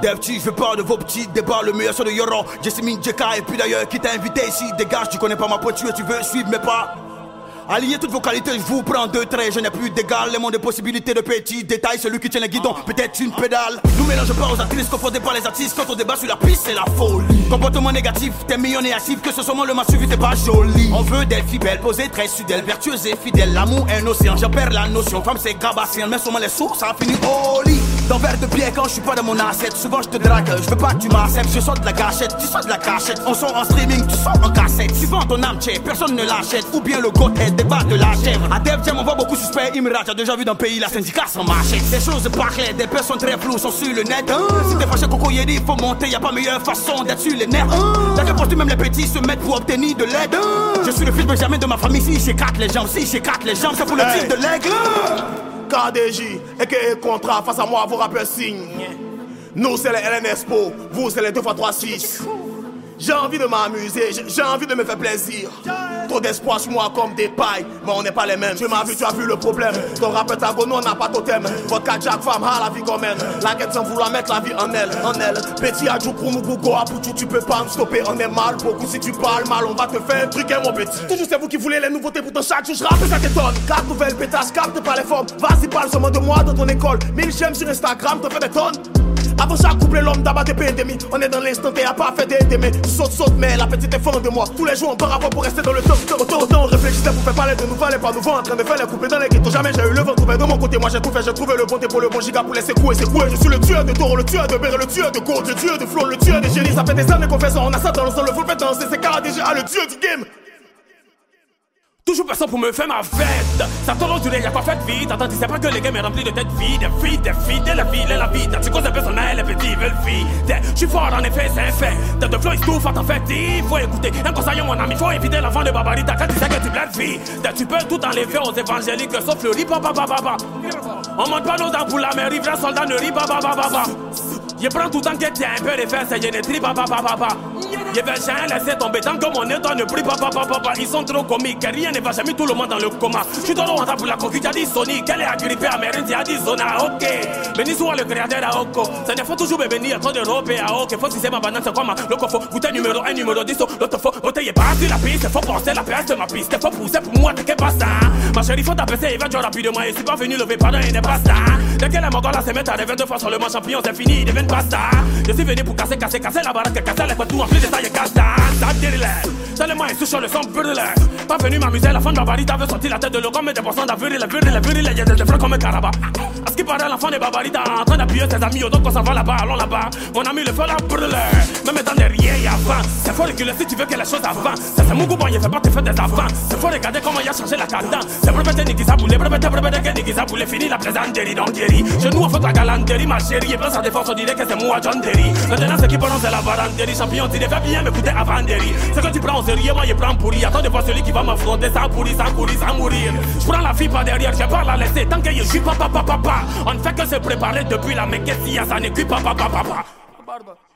Defty, je veux pas de vos petits débats. Le meilleur son de Yoro, Jessamine, Jeka. Et puis d'ailleurs, qui t'a invité ici, dégage. Tu connais pas ma pointure, tu veux suivre mes pas. Alliez toutes vos qualités, je vous prends 2 traits. Je n'ai plus d'égal, les mondes de possibilités de petits détails. Celui qui tient les guidons, peut-être une pédale. Nous mélangeons pas aux actrices, confondez pas les artistes. Quand on débat sur la piste, c'est la folie. Comportement négatif, t'es millionnaire actif. Que ce soit moi le m'a suivi, t'es pas joli. On veut des filles belles, posées, très fidèles, vertueuses et fidèles. L'amour est un océan, j'en perds la notion. Femme c'est gabassien, mais seulement les sources, ça finit au lit. Dans verre de bière quand je suis pas dans mon assiette. Souvent je te drague, je veux pas que tu m'acceptes. Je sors de la gâchette, tu sors de la cachette. On sort en streaming, tu sors en cassette. Tu vends ton âme, personne ne l'achète. Ou bien le goût-head, débat de la chèvre. À Def Jam on voit beaucoup suspect, il me rate. T'as déjà vu dans le pays la syndicat sans machette. Des choses pas claires, des personnes très floues sont sur le net. Si t'es fâché Coco Yedi, faut monter, y'a pas meilleure façon d'être sur les nerfs. T'as que penses même les petits se mettent pour obtenir de l'aide. Je suis le fils Benjamin de ma famille, si j'écarte les jambes, si j'écarte les jambes, c'est pour le titre de l'aigle. KDJ, et contrat, face à moi vos rappeurs signent. Nous c'est les LNSPO, vous c'est les 2x3-6. J'ai envie de m'amuser, j'ai envie de me faire plaisir. Trop d'espoir sur moi comme des pailles, mais on n'est pas les mêmes. Tu m'as vu, tu as vu le problème. Ton rap Pentagon, on n'a pas totem. Votre Jack femme, la vie qu'on mène. La guette sans vouloir mettre la vie en elle, en elle. Petit adjou pour nous, Google, Aputu, tu peux pas me stopper. On est mal, beaucoup si tu parles mal, on va te faire un truc, mon petit. Toujours c'est vous qui voulez les nouveautés, pourtant chaque jour je rappe et ça t'étonne. 4 nouvelles pétasses, capte pas les formes. Vas-y, parle seulement de moi dans ton école. 1000 j'aime sur Instagram, t'en fais des tonnes. Avant chaque couple, l'homme d'abat des pandémies. On est dans l'instant et y'a pas fait d'aimer. Saute, mais la petite est fan de moi. Tous les jours on part avant pour rester dans le top. Autant on réfléchissait pour faire parler de nous, fallait pas nous voir en train de faire les couples dans les ghettos. Jamais j'ai eu le vent trouvé de mon côté. Moi j'ai tout fait, j'ai trouvé le bon thé pour le bon giga pour laisser couer, c'est coué. Je suis le tueur de taureau, le tueur de béret, le tueur de gourde, le tueur de flow, le tueur de génie. Ça fait des années qu'on fait ça, on a ça dans le sol, le full fait danser. C'est KDJ, le dieu du game. Toujours personne pour me faire ma fête. Ça tourne duré, y'a pas fait vite. Attends, tu sais pas que les game est rempli de têtes vides. Des filles, de la vie, de la vie. Tu causes des personnels, les petits veulent vie. Je suis fort en effet, c'est un fait. T'as de flow, il souffre, en fait, il faut écouter. Un conseil, mon ami, faut éviter l'enfant de Babarita. Quand tu sais que tu blades vie, tu peux tout enlever aux évangéliques, sauf le riz, on monte pas nos dents pour la mer, vrai soldat ne rit pas. Je prends tout le temps que t'es un peu les fesses et je ne trie pas. Je vais jamais laisser tomber tant que mon état ne prie pas. Ils sont trop comiques, rien ne va jamais tout le monde dans le coma. Je suis dans le rwanda pour la coquille, t'as dit Sony. Qu'elle est agrippée à Mérine, t'as dit Zona, ok. Béni soit le créateur à Oko. Ça ne faut toujours me bénir, trop de robe et à ok. Faut si c'est ma banane, c'est quoi ma loco. Faut goûter numéro 1, numéro 10. L'autre faut ôter pas sur la piste. Faut penser la place de ma piste. Faut pousser pour moi, t'es pas ça. Ma chérie, faut t'apaiser, il va jouer rapidement. Je suis pas venu lever, pardon, il n'est pas ça. Dès que les mongols se mettent à rêver 2 fois sur le manche champion, c'est fini, ils deviennent pas ça. Je suis venu pour casser la baraque, casser les coups, en plus de ça, il casse ça. Tellement il sur le son brûlé. Pas venu m'amuser, la fin de Babarita veut sortir la tête de l'eau, mais des poissons d'avril, il y a des frères comme un caraba. À ce qui paraît, l'enfant de Babarita en train d'appuyer ses amis, d'autres qu'on s'en va là-bas, allons là-bas. Mon ami le feu la brûle, même étant derrière et avant. C'est faut reculer si tu veux que les choses avancent. C'est mon goût, il fait pas te faire des avants. C'est faut regarder comment il a changé la cadence. C'est breveté Nikisa Boulé, breveté Nikisa Boulé, fini la plaisanterie, donc guéri. Je nous offre la galanterie, ma chérie, et prends sa défense, on dirait que c'est moi, John Derry. Maintenant, ce qui prononce la baranterie, champion, tu devais bien m'écouter avant Derry. C'est que tu prends au sérieux, moi je prends pourri. Attends de voir celui qui va m'affronter sans courir, sans mourir. Je prends la fille par derrière, je pas la laisser tant que je suis papa. On ne fait que se préparer depuis la mais qu'est-ce qu'il y a, ça n'est que papa.